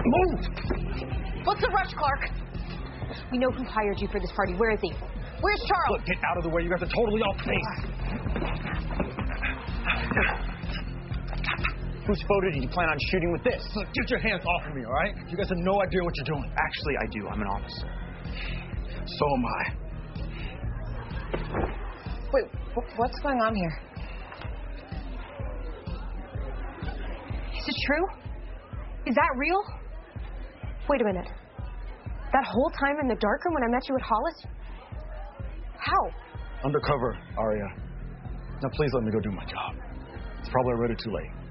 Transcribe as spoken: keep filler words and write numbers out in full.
Move! What's the rush, Clark? We know who hired you for this party. Where is he? Where's Charles? Look, get out of the way. You guys are totally off base. Whose photo did you plan on shooting with this? Look, get your hands off of me, all right? You guys have no idea what you're doing. Actually, I do. I'm an officer. So am I. Wait, what's going on here? Is it true? Is that real? Wait a minute. That whole time in the darkroom when I met you at Hollis? How? Undercover, Aria. Now please let me go do my job. It's probably already too late.